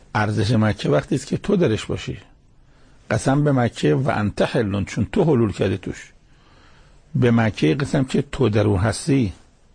ارزش مکه وقتی است که تو درش باشی. قسم به مکه و انت حلون، چون تو حلول کردی توش. به مکه قسم که تو در اون هستی.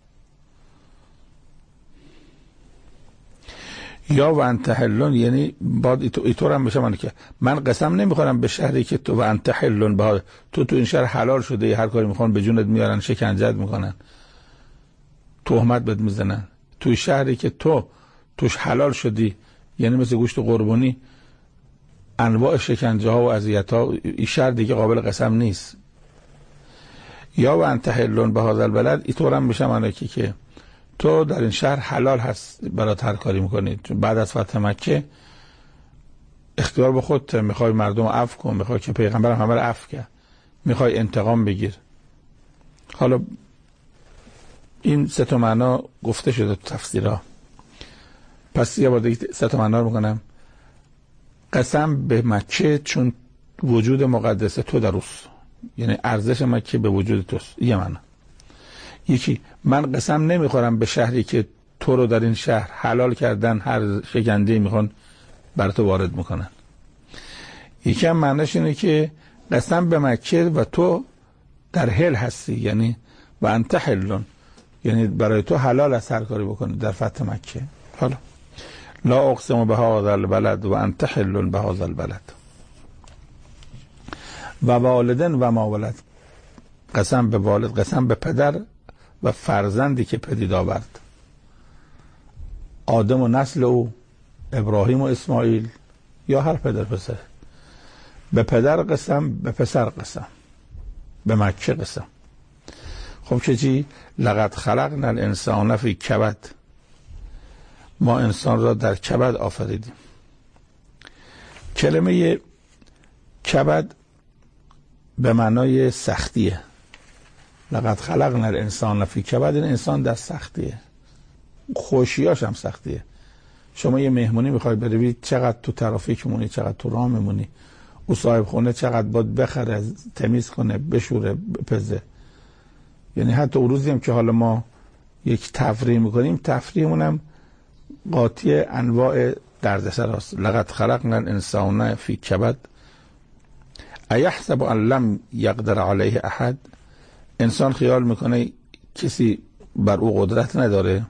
یا و انت حلون یعنی بعد ایطور هم بشه که من قسم نمیخورم به شهری که تو و انت حلون با تو این شهر حلال شده، هر کاری میخوان به جونت میارن، شکنجت میکنن، تهمت بهت میزنن. توی شهری که تو توش حلال شدی، یعنی مثل گوشت قربانی، انواع شکنجه ها و اذیت ها، این شهر دیگه قابل قسم نیست. یا و انت حلون به هذا البلد، اینطور هم بشه معنی که تو در این شهر حلال هست برات هر کاری میکنی. چون بعد از فتح مکه اختیار به خودت، میخوای مردم عفو کن، میخوای که پیغمبر همه رو عفو کرد، میخوای انتقام بگیر. حالا این سه تا معنا گفته شده تو تفسیرها. پس یه بار دیگه سه تا معنا رو میکنم. قسم به مکه چون وجود مقدس تو در اوست، یعنی ارزش مکه به وجود توست. یه معنا. یکی من قسم نمیخورم به شهری که تو رو در این شهر حلال کردن، هر شکنجه‌ای میخوان بر تو وارد میکنن. یکی هم معنیش اینه که قسم به مکه و تو در حل هستی، یعنی و انت حلون، یعنی برای تو حلال است هر کاری بکنی در فتح مکه. حالا لا اقسم بهذا البلد و انت حل بهذا البلد و والدن و ما ولد. قسم به والد، قسم به پدر و فرزندی که پدید آورد، آدم و نسل او، ابراهیم و اسماعیل، یا هر پدر پسر. به پدر قسم، به پسر قسم، به مکه قسم. خب چی؟ لقد خلقنا الانسان فی کبد، ما انسان را در کبد آفریدیم. کلمه کبد به معنای سختیه. لقد خلقنا الانسان فی کبد، این انسان در سختیه، خوشیاش هم سختیه. شما یه مهمونی میخوای بروی، چقدر تو ترافیک مونی، چقدر تو راه میمونی، او صاحب خونه چقدر باید بخره، تمیز کنه، بشوره، بپزه. یعنی حتی اون روزی هم که حالا ما یک تفریح میکنیم، تفریحمون هم قاطی انواع دردسر هست. لقد خلقنا الانسان فی کبد ایحسب ان لم یقدر علیه احد، انسان خیال میکنه کسی بر او قدرت نداره،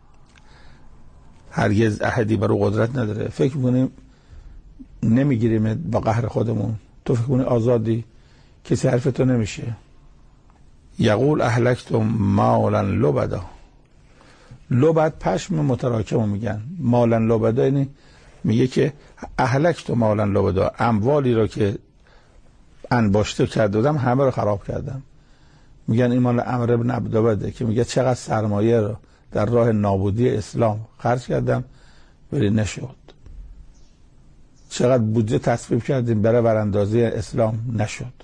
هرگز احدی بر او قدرت نداره. فکر میکنیم نمیگیریم با قهر خودمون، تو فکر کنی آزادی، کسی حرف تو نمیشه. یقول اهلکت مالا لبدا، لبد پشم متراکم میگن، مالا لبدا یعنی میگه که اهلکت مالا لبدا، اموالی را که انباشته کرده بودم همه رو خراب کردم. میگن این مال عمرو بن عبدالبده که میگه چقدر سرمایه رو در راه نابودی اسلام خرج کردم ولی نشد، چقدر بودجه تصویب کردیم برای براندازی اسلام نشد.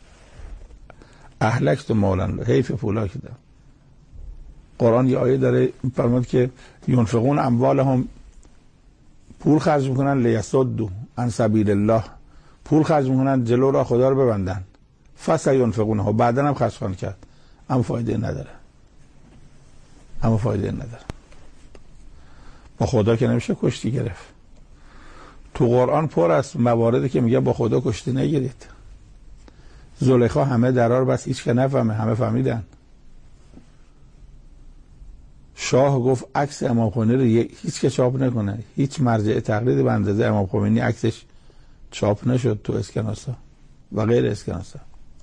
اهلکت مالا، حیف پولا کردم. قرآن یه آیه داره میفرماد که ینفقون اموالهم، پول خرج میکنن لیصدوا عن سبیل الله، پول خرج میکنن جلو راه خدا رو ببندن. فسینفقونها، بعدن هم خرج خواهند کرد، اما فایده نداره، اما فایده نداره. با خدا که نمیشه کشتی گرفت. تو قرآن پر است مواردی که میگه با خدا کشتی نگیرید. زلیخا همه درار بس هیچ که نفهمه، همه فهمیدن. شاه گفت عکس امام خمینی رو هیچ که چاپ نکنه، هیچ مرجع تقلید به اندازه امام خمینی عکسش چاپ نشد تو اسکناسا و غیر اسکناسا.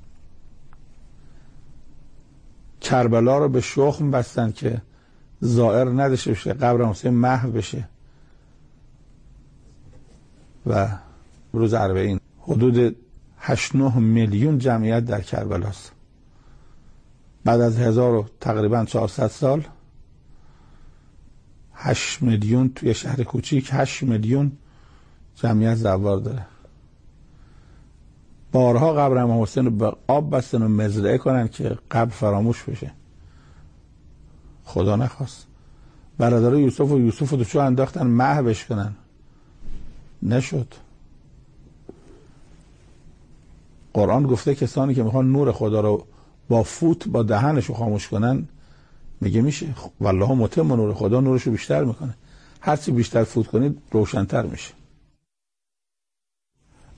کربلا رو به شخم بستن که زائر نداشته بشه، قبر حسین محو بشه. و روز 40 حدود 8-9 میلیون جمعیت در کربلاست. بعد از 1000 تقریبا 400 سال 8 میلیون توی شهر کوچیک، 8 میلیون جمعیت زوار داره. بارها قبر امام حسین رو به آب بستن و مزرعه کنن که قبر فراموش بشه. خدا نخواست. برادر یوسف رو چو انداختن محوش کنن، نشد. قرآن گفته کسانی که میخوان نور خدا رو با فوت با دهنشو خاموش کنن، میگه میشه. والله متم نور خدا نورشو بیشتر میکنه، هرچی بیشتر فوت کنید روشنتر میشه.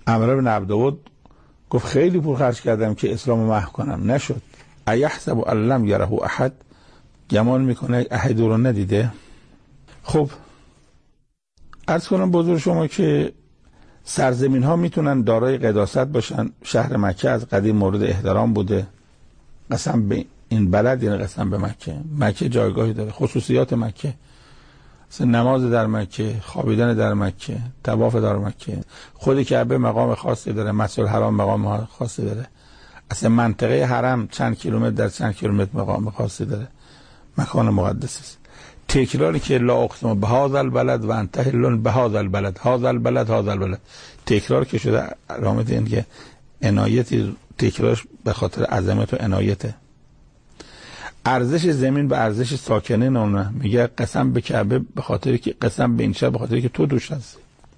عمرو بن عبدود گفت خیلی پول خرج کردم که اسلامو محو کنم، نشد. ایحسب ان لم یره احد، گمان میکنه احد رو ندیده. خب عرض کنم بزرگ شما که سرزمین ها میتونن دارای قداست باشن. شهر مکه از قدیم مورد احترام بوده. قسم به این بلد یعنی قسم به مکه. مکه جایگاهی داره، خصوصیات مکه، مثل نماز در مکه، خوابیدن در مکه، طواف در مکه، خود کعبه مقام خاصی داره، مسجد الحرام مقام خاصی داره، اصلا منطقه حرم چند کیلومتر در چند کیلومتر مقام خاصی داره، مکان مقدس است. تکراری که لا اقسم بهذا البلد و انت حل بهذا البلد، هذا البلد هذا البلد، تکرار که شده علامت این که عنایتی، تکرارش به خاطر عظمت و عنایته. ارزش زمین به ارزش ساکنه نمونه. میگه قسم به کعبه به خاطر که قسم به این شهر به خاطر که تو دوش هستی.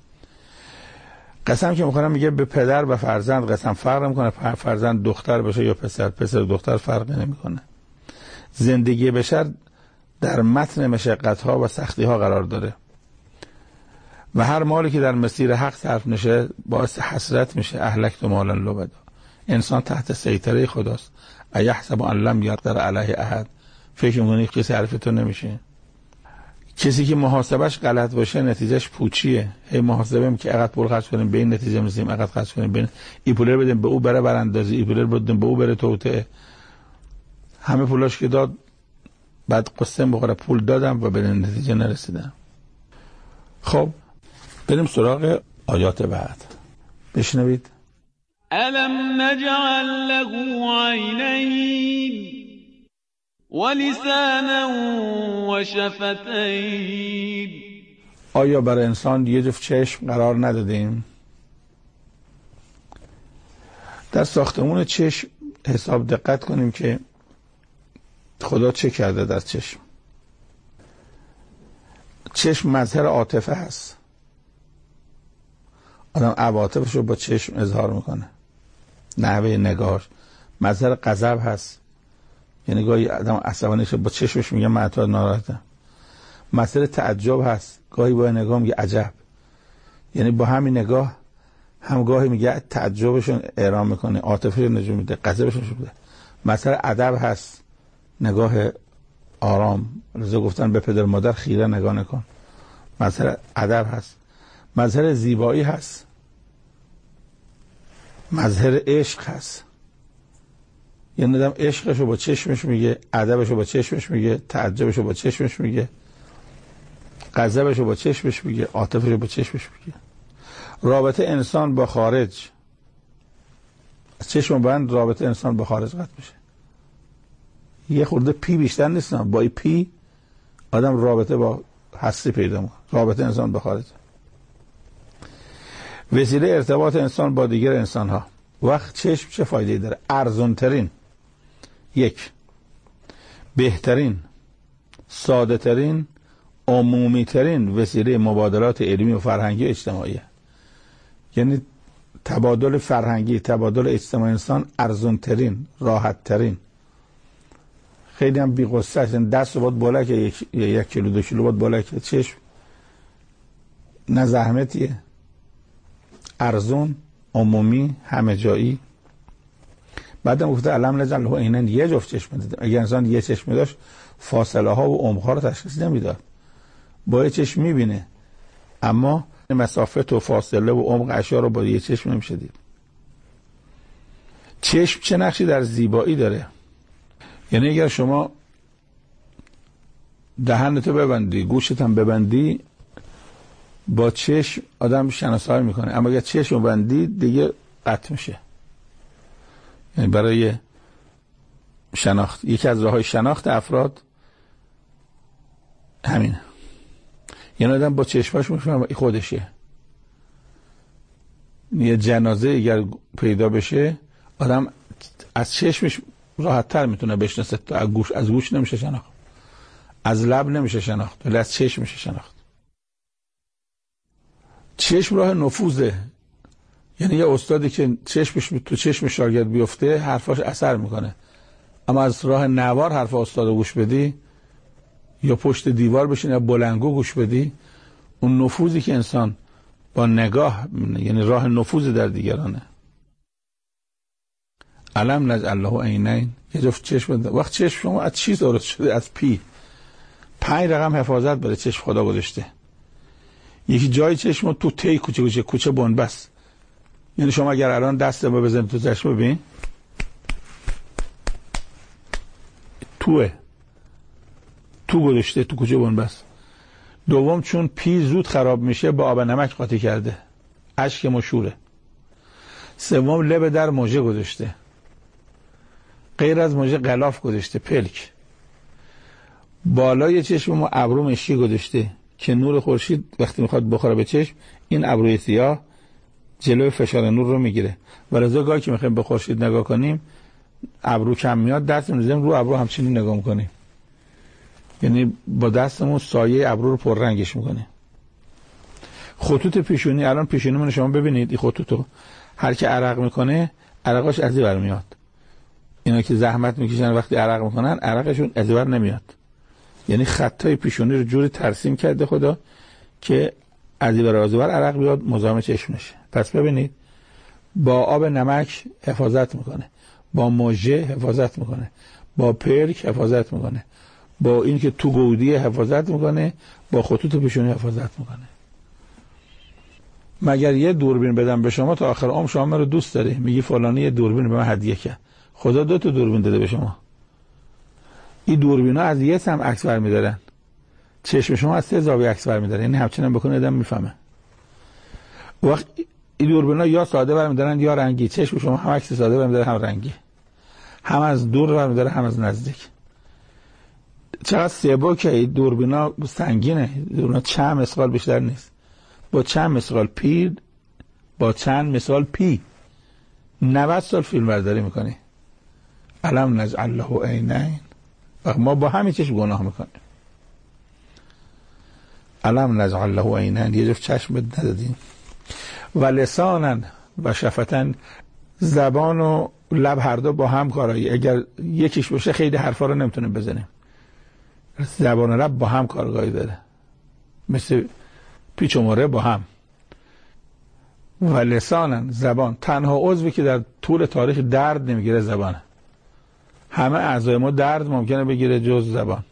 قسم که میخوام میگه به پدر و فرزند قسم فرق نمیکنه، فرزند دختر باشه یا پسر، پسر دختر فرق نمیکنه. زندگی بشر در متن مشقت ها و سختی ها قرار داره و هر مالی که در مسیر حق صرف نشه باعث حسرت میشه. اهلکت مالا لبدا. انسان تحت سیطره خداست. ایحسب ان لم یقدر علیه احد، فکر میکنی کسی حرف تو نمیشه. کسی که محاسبش غلط باشه نتیجهش پوچیه. هی محاسبه می که اقدر پول خرج کنیم به این نتیجه میرسیم، اقدر خرج کنیم به این پول بدیم به او بره براندازی، این پول بدیم به او بره توته، همه پولاش که داد بعد قصه بخوره پول دادم و به نتیجه نرسیدم. خب بریم سراغ آیات بعد. بشنوید. الم نجعل له عینین ولسانا وشفتین، آیا برای انسان یه جفت چشم قرار ندادیم؟ در ساختمون چشم حساب دقت کنیم که خدا چه کرده در چشم. چشم مظهر عاطفه هست. آدم عواطفش رو با چشم اظهار میکنه. نحوه نگاهش مظهر غضب هست، یعنی گاهی آدم عصبانی شه با چشمش میگه من تو ناراحتم. مظهر تعجب هست، گاهی با نگاه میگه عجب، یعنی با همین نگاه هم گاهی میگه تعجبشون اعلام میکنه، عاطفه‌ش نشون میده، غضبش نشون میده. مظهر ادب هست، نگاه آرام، رضا گفتن به پدر مادر خیره نگاه نکن، مظهر ادب هست. مظهر زیبایی هست، مظهر عشق هست، یعنی آدم عشقش رو با چشمش میگه، ادبش رو با چشمش میگه، تعجبش رو با چشمش میگه، غضبش رو با چشمش میگه، عاطفش رو با چشمش میگه. رابطه انسان با خارج، از چشم بند رابطه انسان با خارج قطع میشه. یه خورده پی بیشتر نیستم، با این پی آدم رابطه با هستی پیدا میکنه. رابطه انسان با خارج، وسیله ارتباط انسان با دیگر انسان ها. وقت چشم چه فایده‌ای داره؟ ارزان ترین، یک، بهترین، ساده ترین، عمومی ترین وسیله مبادلات علمی و فرهنگی و اجتماعی، یعنی تبادل فرهنگی، تبادل اجتماعی انسان ارزان ترین، راحت ترین. خیلی هم بی قصه است، دست باید بالا که یک کیلو دو کیلو باید بالا که چشم نه زحمتیه، ارزون، عمومی، همه جایی. بعدم گفته علم نجعل له عینین، یه جفت چشم دادیم. اگر انسان یه چشم داشت فاصله ها و عمق ها رو تشخیص نمیداد. با یه چشم میبینه اما مسافت و فاصله و عمق اشیا رو با یه چشم نمیشه دید. چشم چه نقشی در زیبایی داره؟ یعنی اگر شما دهنتو ببندی، گوشت هم ببندی، با چشم آدم شناسایی میکنه، اما اگر چشم بندی دیگه قطع میشه. یعنی برای شناخت، یکی از راههای شناخت افراد همینه. یعنی آدم با چشماش میفهمه خودشه. یه جنازه اگر پیدا بشه آدم از چشمش راحت تر میتونه بشناسه، تا از گوش نمیشه شناخت، از لب نمیشه شناخت، ولی از چشم میشه شناخت. چشم راه نفوذه، یعنی یه استادی که چشمش تو چشم شاگرد بیفته حرفاش اثر میکنه، اما از راه نوار حرف استاد گوش بدی یا پشت دیوار بشین یا بلندگو گوش بدی، اون نفوذی که انسان با نگاه، یعنی راه نفوذ در دیگرانه. علم نجعل له عینین، یه جفت چشم بده. وقت چشم شما از چی درست شده؟ از پی. 5 رقم حفاظت برای چشم خدا گذاشته. یکی جای چشم تو تی کوچه بنبست. یعنی شما اگر الان دست ما بزنید تو چشم، ببین تو گذاشته تو کوچه بنبست. دوم چون پی زود خراب میشه با آب نمک قاطی کرده، اشک مشوره. سوم لب در موجه گذاشته، غیر از موجه غلاف گذاشته، پلک. بالای چشم ما ابرو مشکی گذاشته که نور خورشید وقتی میخواد بخوره به چشم، این ابروی سیاه جلوی فشار نور رو میگیره. ولذا گاهی که میخوایم به خورشید نگاه کنیم ابرو کم میاد، دست میذاریم رو ابرو همچنین نگاه میکنیم، یعنی با دستمون سایه ابرو رو پررنگش میکنیم. خطوط پیشونی، الان پیشونیمون شما ببینید، این خطوطو هر کی عرق میکنه عرقاش از این برمیاد. اینا که زحمت میکشن وقتی عرق میکنن عرقشون از این بر نمیاد. یعنی خطای پیشونی رو جوری ترسیم کرده خدا که از این بر از این بر عرق بیاد مزاحم چشم نشه. پس ببینید با آب نمک حفاظت میکنه، با موژه حفاظت میکنه، با پرک حفاظت میکنه، با این که تو گودی حفاظت میکنه، با خطوط پیشونی حفاظت میکنه. مگر یه دوربین بدم به شما تا آخر عمر شما رو دوست داری؟ میگی فلانی یه دوربین به من هدیه کرد. خدا 2 تا دوربین داده به شما. این دوربینا از یه سم عکس برمی‌دارن، چشم شما از 3 زاویه عکس برمی‌داره. یعنی همچنان بکنه آدم میفهمه. وقت این دوربینا یا ساده برمی‌دارن یا رنگی. چشم شما هم عکس ساده برمی‌داره هم رنگی، هم از دور برمی‌داره هم از نزدیک. چقدر سبکه این دوربینا، سنگینه. دوربینا چند مسقال بیشتر نیست. با چند مسقال پیر، با چند مسقال پی 90 سال فیلم برداری میکنی. علم نجعل له عینین، ما با همین چشم گناه میکنیم. علم نجعل له عینین، یه جفت چشم ندادیم. و لسانا و شفتن، زبان و لب هر دو با هم کارایی. اگر یکیش باشه خیلی حرفا رو نمیتونیم بزنیم. زبان و لب با هم کارگاهی داره، مثل پیچ و مره با هم. و لسانن، زبان تنها عضوی که در طول تاریخ درد نمیگیره زبانه. همه اعضای ما درد ممکنه بگیره جز زبان.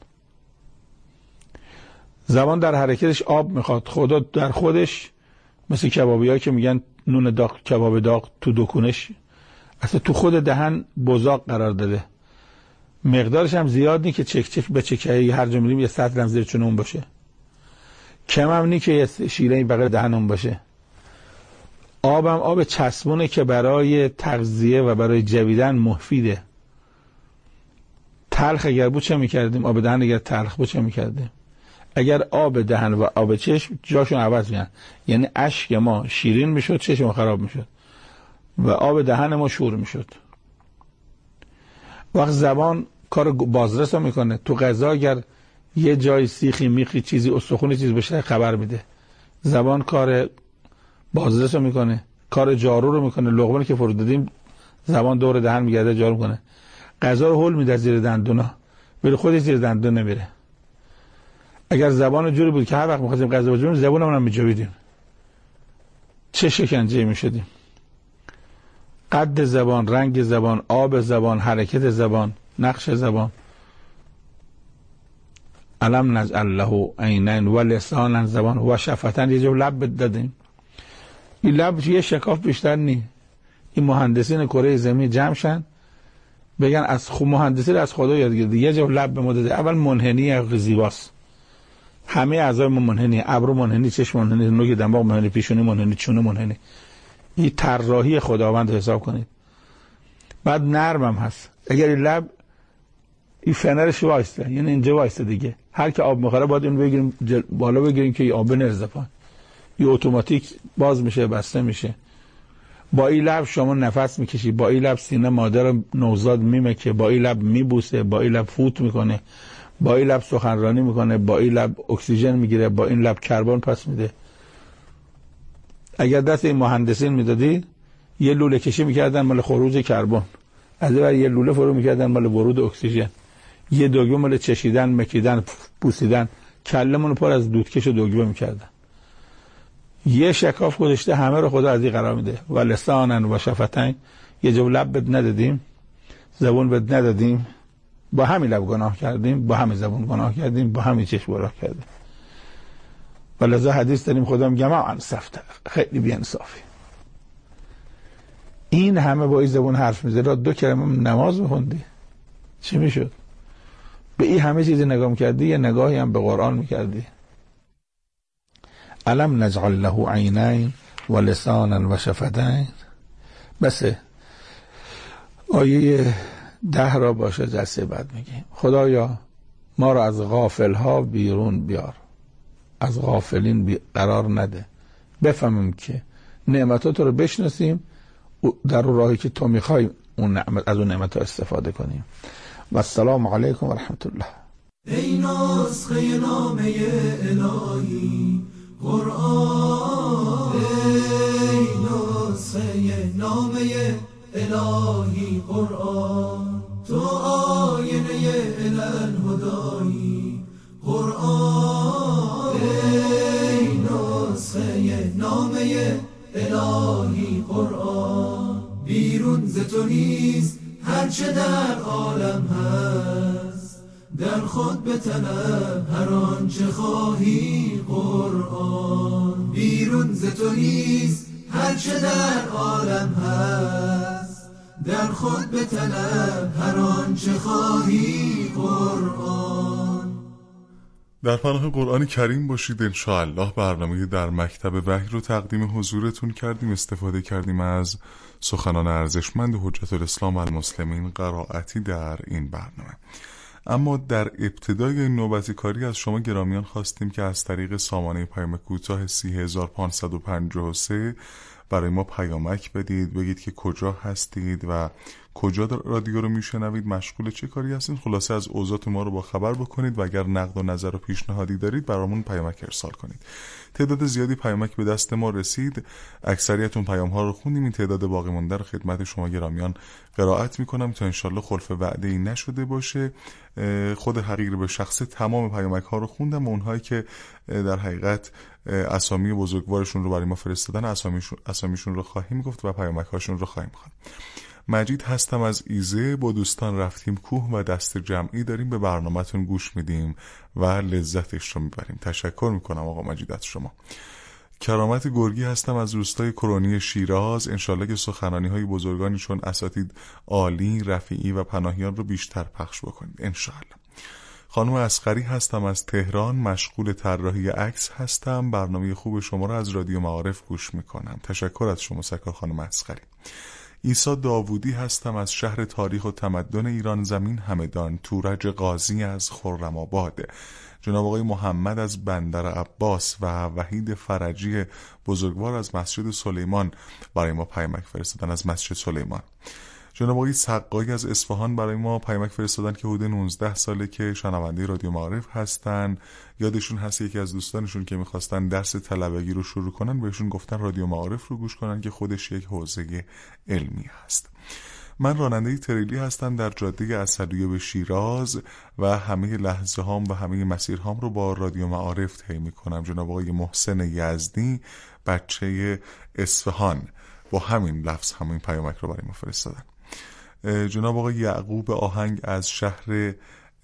زبان در حرکتش آب میخواد. خدا در خودش مثل کبابی‌ها که میگن نون داغ، کباب داغ تو دکونش، اصلا تو خود دهن بزاق قرار داده. مقدارش هم زیاد نی که چک به چکه‌ای هر جا میریم یه سطل هم زیر چونمون باشه. کم هم نی که یه شیرینی بغل دهنمون باشه. آبم آب چسبونه که برای تغذیه و برای جویدن مفیده. تلخ اگر بود چه میکردیم؟ آب دهن اگر تلخ بود چه میکردیم؟ اگر آب دهن و آب چشم جاشون عوض میان، یعنی اشک ما شیرین میشد، چشم ما خراب میشد و آب دهن ما شور میشد. وقت زبان کار بازرس رو میکنه. تو غذا اگر یه جای سیخی میخی چیزی استخونی چیز بشه خبر میده. زبان کار بازرس رو میکنه، کار جارو رو میکنه. لقمه که فرو دادیم زبان دور دهن میگرده جارو میکنه. غذا رو هول میده زیر دندونا، ولی خودش زیر دندون نمیره. اگر زبان جوری بود که هر وقت می‌خواستیم غذا بجویم زبونمون هم میجویدیم، چه شکنجه‌ای میشدیم. قد زبان، رنگ زبان، آب زبان، حرکت زبان، نقش زبان. علم نجعل له عینین و لسانا، زبان و شفتن، یه جو لب دادیم. این لب یه شکاف بیشتر نی. این مهندسین کره زمین جمع شن بگن از مهندسی از خدا یاد گرفته. یه جو لب به ما داده. اول منحنی زیباست، همه اعضای ما منحنی، ابرو منحنی، چشم منحنی، نوک دماغ منحنی، پیشونی منحنی، چونه منحنی. این طراحی خداوند حساب کنید. بعد نرمم هست. اگر این لب این فنرش وایسته، یعنی اینجا وایسته دیگه، هر که آب میخوره باید اون بگیریم بالا بگیریم که این آب نرزه پایین. این اتوماتیک باز میشه بسته میشه. با این لب شما نفس میکشی، با این لب سینه مادر نوزاد میمکه، با این لب میبوسه، با این لب فوت میکنه، با این لب سخنرانی میکنه، با این لب اکسیژن میگیره، با این لب کربن پس میده. اگر دست این مهندسین میدادی یه لوله کشی میکردن مال خروج کربن، از اون یه لوله فرو میکردن مال ورود اکسیژن، یه دگمه مال چشیدن، مکیدن، بوسیدن. کلمون پر از دودکش و دگمه میکردن. یه شکاف گذاشته همه رو خدا از این قرار میده. و لسانن و شفتین، یه جو لب بد ندادیم، زبون بد ندادیم، با همین لب گناه کردیم، با همین زبون گناه کردیم، با همین چشم گناه کردیم. و لذا حدیث داریم خدا میگه ما انصفت، خیلی بی‌انصافی. این همه با این زبون حرف میزنه، 2 کلمه نماز میخوندی چی میشد؟ به این همه چیز نگاه میکردی، یه نگاهی هم به قرآن میکردی. الم نجعل له عینین و لسانا و شفتین. بس آیه 10 را باشه جلسه بعد میگیم. خدایا ما را از غافل ها بیرون بیار، از غافلین قرار نده، بفهمیم که نعمتات رو بشناسیم، در راهی که تو میخوای اون نعمت، از اون نعمت ها استفاده کنیم. و السلام علیکم و رحمت الله. ای نسخه نامه الهی قرآن، ای نسخه نامه الهی قرآن، تو آینه الهدایی قرآن، ای نسخه نامه الهی قرآن، بیرون ز تو نیست هرچه در عالم هست، در خود بطلب هر آنچه خواهی قرآن، بیرون ز تو نیست هرچه در عالم هست، در خود بطلب هر آنچه خواهی قرآن. در پناه قرآن کریم باشید. انشاءالله برنامه در مکتب وحی رو تقدیم حضورتون کردیم. استفاده کردیم از سخنان ارزشمند حجت الاسلام و المسلمین قرائتی در این برنامه. اما در ابتدای نوبتی کاری از شما گرامیان خواستیم که از طریق سامانه پیام کوتاه 30553 برای ما پیامک بدید، بگید که کجا هستید و کجا رادیو رو میشنوید، مشغول چه کاری هستید، خلاصه از اوضاع ما رو با خبر بکنید و اگر نقد و نظر و پیشنهادی دارید برامون پیامک ارسال کنید. تعداد زیادی پیامک به دست ما رسید، اکثریتون پیام ها رو خوندیم. این تعداد باقی مونده رو خدمت شما گرامیان قرائت میکنم تا انشالله خلف وعده ای نشده باشه. خود حقیر به شخص تمام پیامک ها رو خوندم و اونهایی که در حقیقت اسامی بزرگوارشون رو برای ما فرستادن اسامیشون رو خواهیم گفت و پیامک هاشون رو خواهیم خواند. مجید هستم از ایزه. با دوستان رفتیم کوه و دست جمعی داریم به برنامه‌تون گوش میدیم و لذتش رو میبریم. تشکر میکنم آقا مجید از شما. کرامت گرگی هستم از روستای کرونی شیراز. انشالله که سخنانی های بزرگانی چون اساتید عالی، رفیعی و پناهیان رو بیشتر پخش بکنید انشالله. خانم اصغری هستم از تهران، مشغول طراحی عکس هستم. برنامه خوب شما رو از رادیو معارف گوش میکنم. تشکر از شما سرکار خانم اصغری. عیسی داوودی هستم از شهر تاریخ و تمدن ایران زمین همدان، تورج قاضی از خرم‌آباد. جناب آقای محمد از بندر عباس و وحید فرجی بزرگوار از مسجد سلیمان برای ما پیامک فرستادن از مسجد سلیمان. جناب آقای سقایی از اصفهان برای ما پیامک فرستادن که حدود 19 ساله که شنونده رادیو معارف هستن. یادشون هست یکی از دوستانشون که میخواستن درس طلبگی رو شروع کنن بهشون گفتن رادیو معارف رو گوش کنن که خودش یک حوزه علمی هست. من راننده تریلی هستم در جاده اسدیه به شیراز و همه لحظه هام و همه مسیرهام رو با رادیو معارف طی میکنم. جناب آقای محسن یزدی بچه اصفهان با همین لفظ همین پیامک رو برای ما فرستادن. جناب آقای یعقوب آهنگ از شهر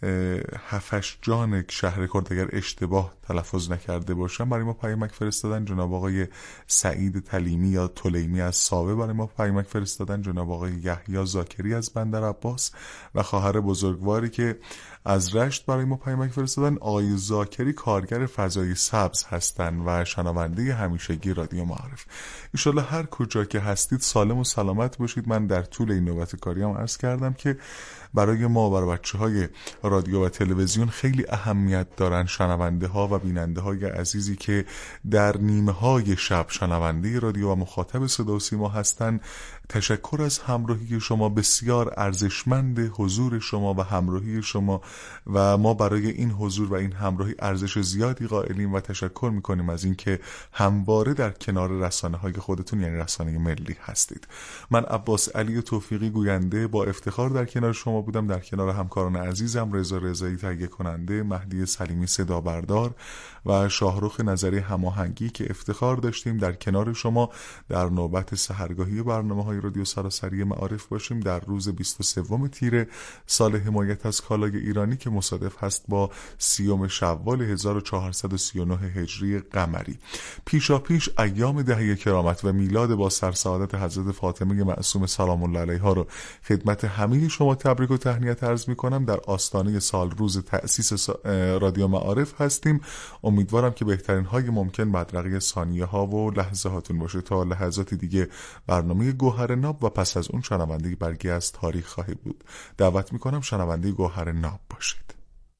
هفشجان شهر کرد اگر اشتباه تلفظ نکرده باشم برای ما پیامک فرستادن. جناب آقای سعید تلیمی یا تلیمی از ساوه برای ما پیامک فرستادن. جناب آقای یحیی زاکری از بندر عباس و خواهر بزرگواری که از رشت برای ما پیامک فرستادن. آقای زاکری کارگر فضای سبز هستن و شنونده همیشگی رادیو معارف. ان شاءالله هر کجا که هستید سالم و سلامت باشید. من در طول این نوبت کاری هم عرض کردم که برای ما برای بچه‌های رادیو و تلویزیون خیلی اهمیت دارن شنونده ها و بیننده های عزیزی که در نیمه های شب شنونده رادیو و مخاطب صدا و سیما هستن. تشکر از همراهی شما، بسیار ارزشمند حضور شما و همراهی شما و ما برای این حضور و این همراهی ارزش زیادی قائلیم و تشکر میکنیم از اینکه همواره در کنار رسانه های خودتون یعنی رسانه ملی هستید. من عباس علی توفیقی گوینده با افتخار در کنار شما بودم، در کنار همکاران عزیزم رضا رضایی تهیه کننده، مهدی سلیمی صدا بردار و شاهرخ نظری هماهنگی که افتخار داشتیم در کنار شما در نوبت سحرگاهی برنامه‌های رادیو سراسری معارف باشیم در روز 23 تیر سال حمایت از کالای ایرانی که مصادف هست با 30 شوال 1439 هجری قمری. پیشاپیش ایام دهه کرامت و میلاد با سرسعادت حضرت فاطمه معصومه سلام الله علیها رو خدمت همه شما تبریک و تهنیت عرض می‌کنم. در آستانه سال روز تأسیس رادیو معارف هستیم. امیدوارم که بهترین های ممکن بدرقه ثانیه ها و لحظه هاتون باشه. تا لحظاتی دیگه برنامه گوهر ناب و پس از اون شنونده برگی از تاریخ خواهید بود. دعوت می‌کنم شنونده گوهر ناب باشید.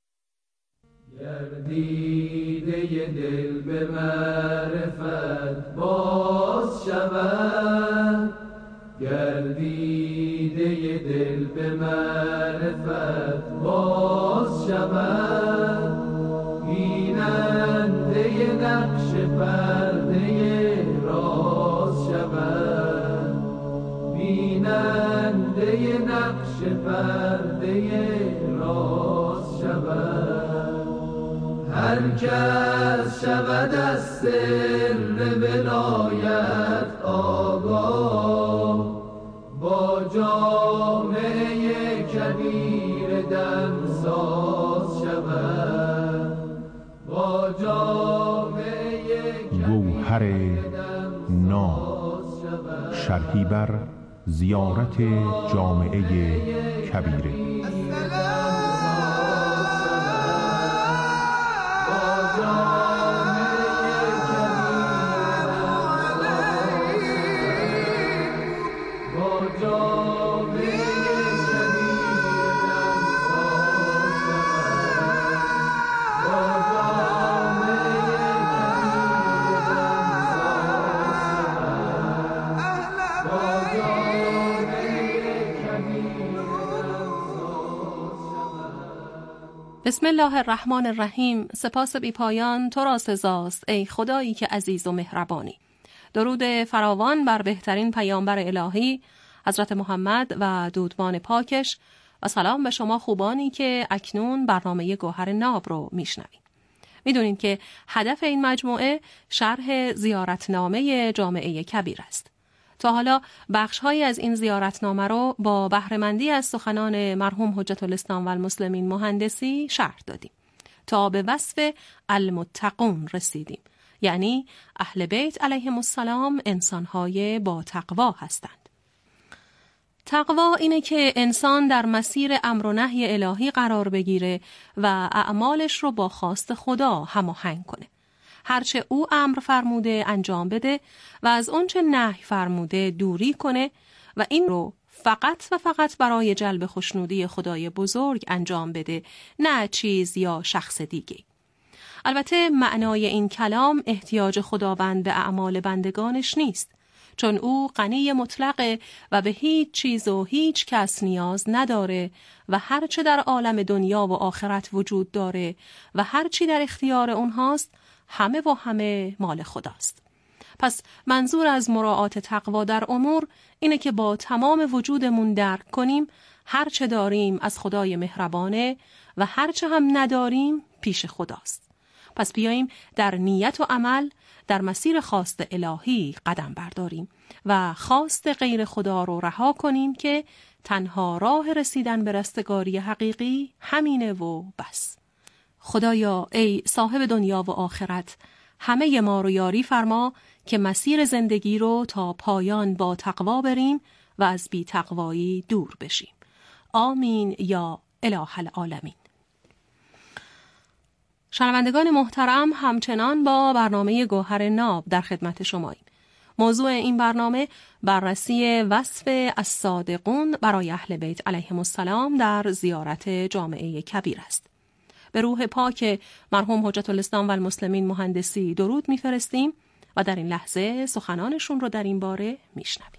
گردیده دل به معرفت باز شود، گردیده دل به معرفت باز شود، بیننده نقش پرده راز شود، بیننده نقش پرده راز شود. هر کس شود از سر ولایت آگاه، با جامعه کبیر دمساز شود، با جامعه گوهر ناب، شرحی بر زیارت جامعه کبیره. بسم الله الرحمن الرحیم. سپاس بی پایان تو را سزاست ای خدایی که عزیز و مهربانی. درود فراوان بر بهترین پیامبر الهی حضرت محمد و دودمان پاکش و سلام به شما خوبانی که اکنون برنامه گوهر ناب رو میشنوید. میدونین که هدف این مجموعه شرح زیارتنامه جامعه کبیر است. تا حالا بخش‌هایی از این زیارتنامه رو با بهره‌مندی از سخنان مرحوم حجت الاسلام و المسلمین مهندسی شرح دادیم تا به وصف المتقون رسیدیم، یعنی اهل بیت علیهم السلام انسان‌های با تقوا هستند. تقوا اینه که انسان در مسیر امر و نهی الهی قرار بگیره و اعمالش رو با خواست خدا هماهنگ کنه. هرچه او امر فرموده انجام بده و از اونچه نهی فرموده دوری کنه و این رو فقط و فقط برای جلب خوشنودی خدای بزرگ انجام بده، نه چیز یا شخص دیگه. البته معنای این کلام احتیاج خداوند به اعمال بندگانش نیست، چون او غنی مطلقه و به هیچ چیز و هیچ کس نیاز نداره و هرچه در عالم دنیا و آخرت وجود داره و هرچی در اختیار اونهاست همه و همه مال خداست. پس منظور از مراعات تقوا در امور اینه که با تمام وجودمون درک کنیم هرچه داریم از خدای مهربانه و هرچه هم نداریم پیش خداست. پس بیاییم در نیت و عمل در مسیر خواست الهی قدم برداریم و خواست غیر خدا رو رها کنیم که تنها راه رسیدن به رستگاری حقیقی همینه و بس. خدایا ای صاحب دنیا و آخرت، همه ما رو یاری فرما که مسیر زندگی رو تا پایان با تقوا بریم و از بی تقوایی دور بشیم. آمین یا اله العالمین. شنوندگان محترم، همچنان با برنامه گوهر ناب در خدمت شماییم. موضوع این برنامه بررسی وصف الصادقون برای اهل بیت علیهم السلام در زیارت جامعه کبیر است. به روح پاک مرحوم حجت الاسلام و المسلمین مهندسی درود میفرستیم و در این لحظه سخنانشون رو در این باره میشنویم.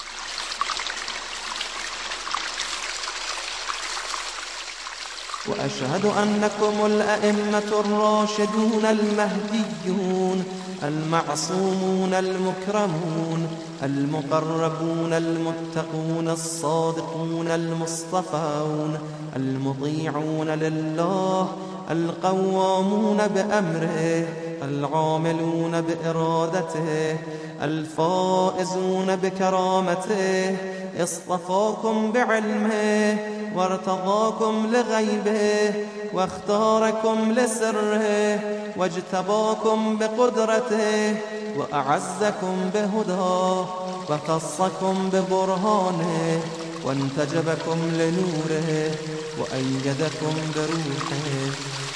وأشهد أنكم الأئمة الراشدون المهديون المعصومون المكرمون المقربون المتقون الصادقون المصطفون المطيعون لله القوامون بأمره العاملون بإرادته الفائزون بكرامته اصطفاكم بعلمه وارتضاكم لغيبه واختاركم لسره واجتباكم بقدرته وأعزكم بهداه وخصكم ببرهانه وانتجبكم لنوره وأيدكم بروحه.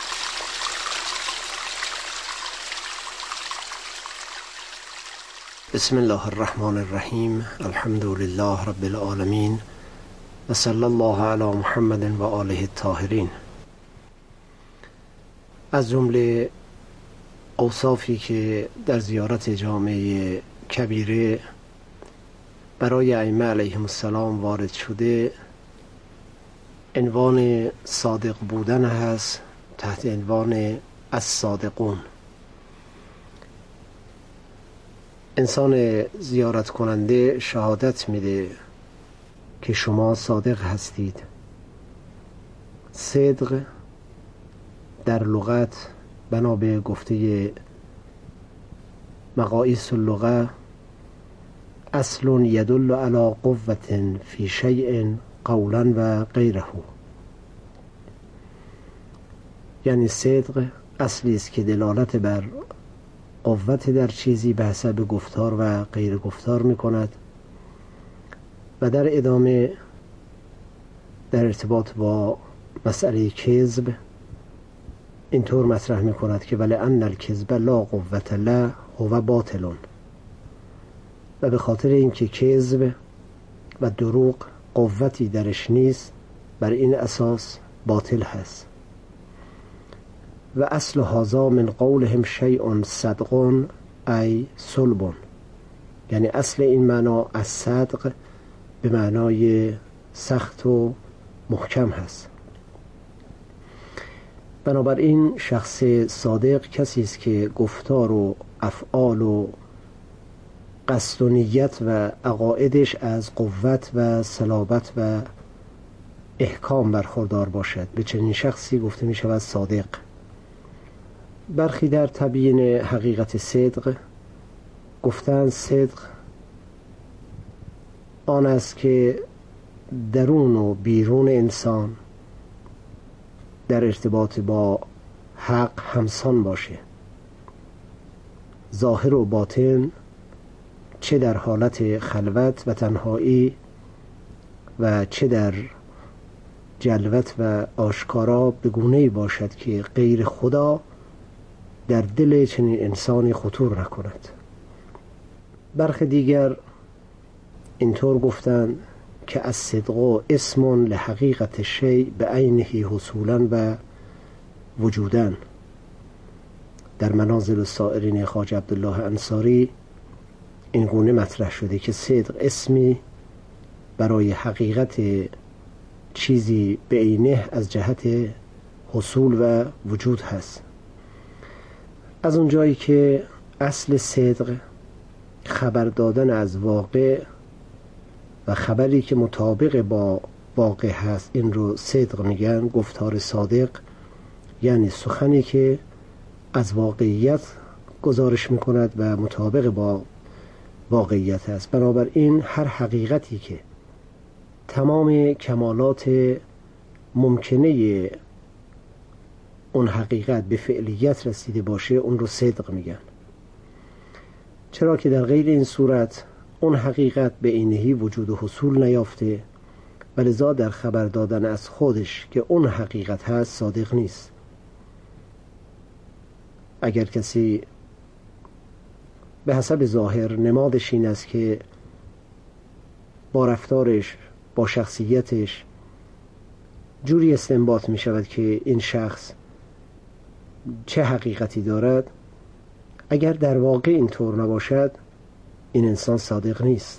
بسم الله الرحمن الرحیم. الحمد لله رب العالمین و صلی الله علی محمد و آله الطاهرین. از جمله اوصافی که در زیارت جامعه کبیره برای ائمه علیهم السلام وارد شده عنوان صادق بودن هست تحت عنوان الصادقون. انسان زیارت کننده شهادت میده که شما صادق هستید. صدق در لغت بنا به گفته مقاییس اللغه اصل یدل علی قوة فی شیء قولا و غیره، یعنی صدق اصلی است که دلالت بر قوت در چیزی به حسب گفتار و غیر گفتار می کند و در ادامه در ارتباط با مسئله کذب اینطور مطرح می کند که ولئن الکذب لا قوة له هو باطل، و به خاطر اینکه کذب و دروغ قوتی درش نیست بر این اساس باطل هست. و اصل هذا من قولهم شیء صدق ای صلب، یعنی اصل این معنا از صدق به معنای سخت و محکم هست. بنابراین شخص صادق کسی است که گفتار و افعال و قصد و نیت و عقایدش از قوت و صلابت و احکام برخوردار باشد. به چنین شخصی گفته می شود صادق. برخی در تبیین حقیقت صدق گفتن صدق آن است که درون و بیرون انسان در ارتباط با حق همسان باشه، ظاهر و باطن، چه در حالت خلوت و تنهایی و چه در جلوت و آشکارا به گونه‌ای باشد که غیر خدا در دل چنین انسانی خطور نکند. برخی دیگر اینطور گفتند که از صدق اسم لحقیقت شیء به عینه حصولا و وجودا. در منازل السائرین خواجه عبدالله انصاری این گونه مطرح شده که صدق اسمی برای حقیقت چیزی به عینه از جهت حصول و وجود هست. از اونجایی که اصل صدق خبر دادن از واقع و خبری که مطابق با واقع هست این رو صدق میگن، گفتار صادق یعنی سخنی که از واقعیت گزارش میکند و مطابق با واقعیت هست. بنابراین هر حقیقتی که تمام کمالات ممکنه اون حقیقت به فعلیت رسیده باشه اون رو صدق میگن، چرا که در غیر این صورت اون حقیقت به عینهی وجود و حصول نیافته و لذا در خبر دادن از خودش که اون حقیقت هست صادق نیست. اگر کسی به حسب ظاهر نمادش این است که با رفتارش با شخصیتش جوری استنباط می شود که این شخص چه حقیقتی دارد، اگر در واقع اینطور نباشد این انسان صادق نیست.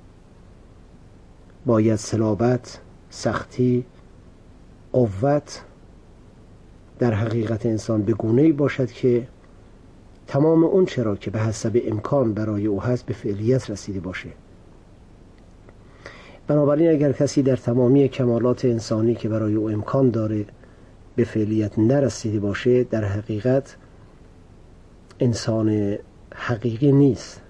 باید صلابت، سختی، قوت در حقیقت انسان به گونه‌ای باشد که تمام اون چرا که به حسب امکان برای او هست به فعلیت رسیده باشه. بنابراین اگر کسی در تمامی کمالات انسانی که برای او امکان داره به فعلیت نرسیده باشه در حقیقت انسان حقیقی نیست.